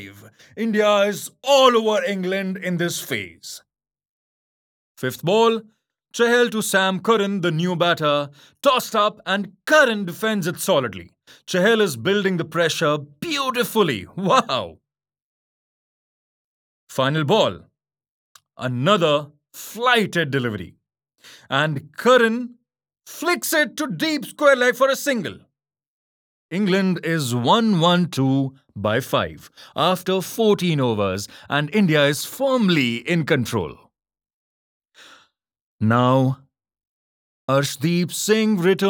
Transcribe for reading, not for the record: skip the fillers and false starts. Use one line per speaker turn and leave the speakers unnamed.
India is all over England in this phase. Fifth ball, Chahal to Sam Curran, the new batter, tossed up and Curran defends it solidly. Chahal is building the pressure beautifully. Wow! Final ball, another flighted delivery. And Curran flicks it to deep square leg for a single. England is 1-1-2 by 5 after 14 overs and India is firmly in control. Now, Arshdeep Singh returns.